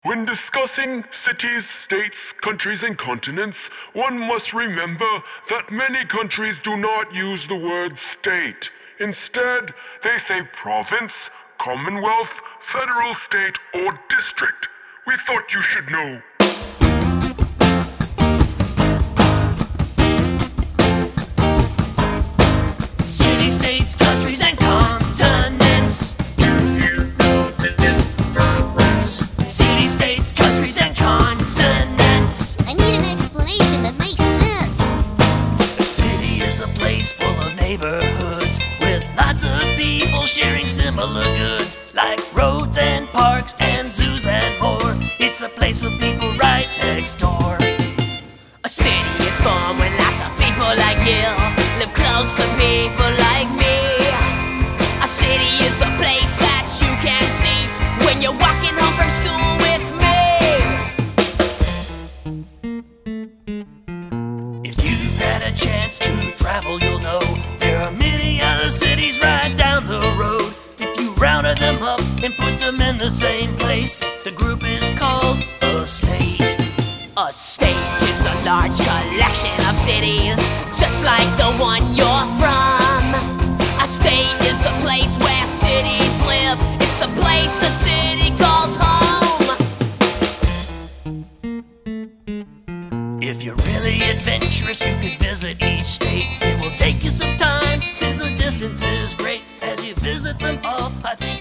When discussing cities, states, countries, and continents, one must remember that many countries do not use the word state. Instead, they say province, commonwealth, federal state, or district. We thought you should know. Cities, states, countries, and continents. Do you know the difference? Cities, states, countries, and continents. I need an explanation that makes sense. A city is a place full of neighborhoods with lots of people sharing similar goods, like roads and parks and zoos and more. It's the place with people right next door. A city is formed when lots of people like you live close to people like me. A city is the place that you can see when you're walking home from school with me. If you've had a chance to travel, you'll know there are many other cities right down the road. If you rounded them up and put them in the same place, the group is called a state. A state is a large collection of cities, just like the one you're from. A state is the place where cities live. It's the place the city calls home. If you're really adventurous, you could visit each state. It will take you some time, since the distance is great. As you visit them all, I think